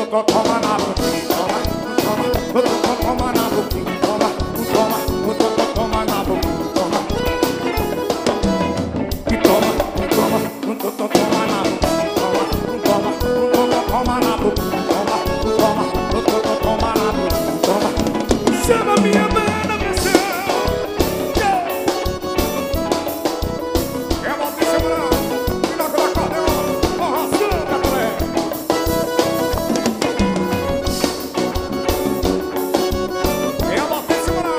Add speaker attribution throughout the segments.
Speaker 1: toma na boquinha, toma, toma na boquinha, toma, toma na boquinha, toma. E toma na boquinha, toma, toma na boquinha, toma na boquinha, toma. Chama minha banda, pressão. É a volta de semana, cuidado com a cordeona, porraçada, moleque. É a volta de semana.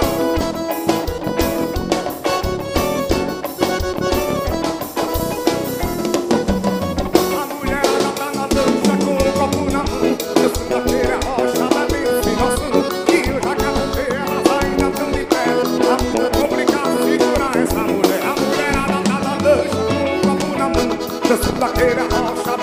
Speaker 1: A mulherada tá na dança com o copo na mão. Eu sou daquele rocha, bebendo sem noção. E eu já quero ver elas ainda tão de pé. Obrigado a segurar essa mulher. A mulherada tá na dança com o copo na mão. Eu sou daquele rocha,